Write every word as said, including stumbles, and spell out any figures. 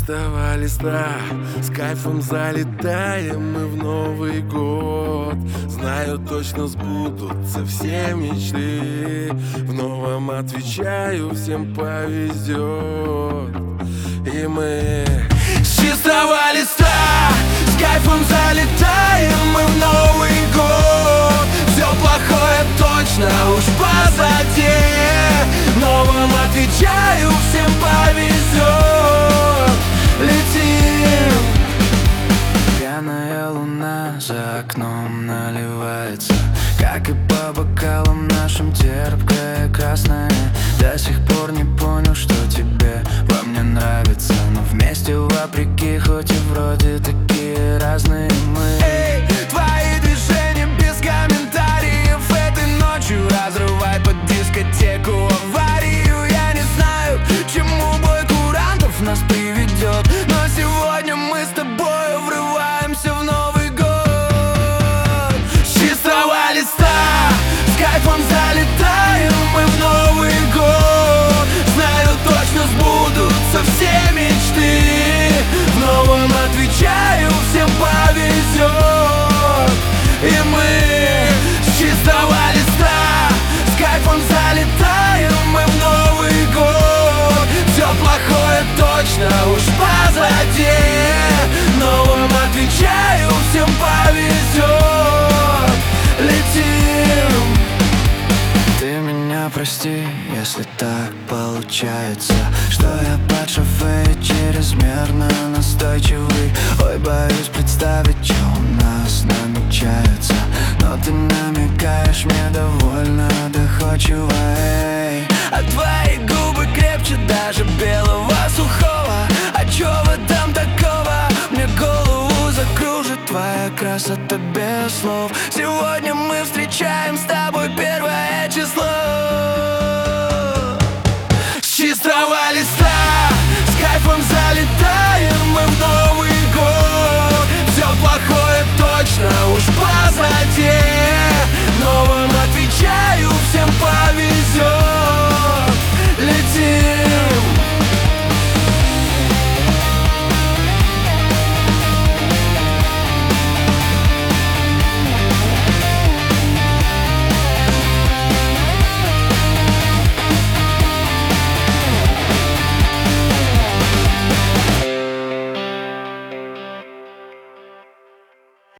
чистого листа с кайфом залетаем мы в Новый год. Знаю, точно сбудутся все мечты. В новом отвечаю, всем повезет. И мы с чистого листа с кайфом залетаем мы в Новый год. Все плохое точно уж позади. Новым отвечаю, всем повезет. Летим. Пьяная луна за окном наливается, как и по бокалам нашим терпкая красная. До сих пор не понял, что тебе во мне нравится, но вместе вопреки, хоть и вроде такие разные мы. Эй, твои движения без комментариев этой ночью разрывай под дискотеку аварию. Я не знаю, чему бой курантов нас приведет, но сегодня мы с тобой врываемся в Новый год. С чистого листа с кайфом залетаем мы в Новый год. Знаю, точно сбудутся все мечты. В новом отвечаю, всем повезет. И мы с чистого листа с кайфом залетаем мы в Новый год. Все плохое точно уж позади. Новым отвечаю, всем повезет. Летим. Ты меня прости, если так получается, что я под шофе и чрезмерно настойчивый. Ой, боюсь представить, что у нас намечается, но ты намекаешь мне довольно доходчиво, эй. А твои губы крепче даже белого сухого. А чё в этом такого? Мне голову закружит твоя красота без слов. Сегодня мы встречаем с тобой первое число. С чистого листа с кайфом залетаем мы в Новый год. Все плохое точно уж позади.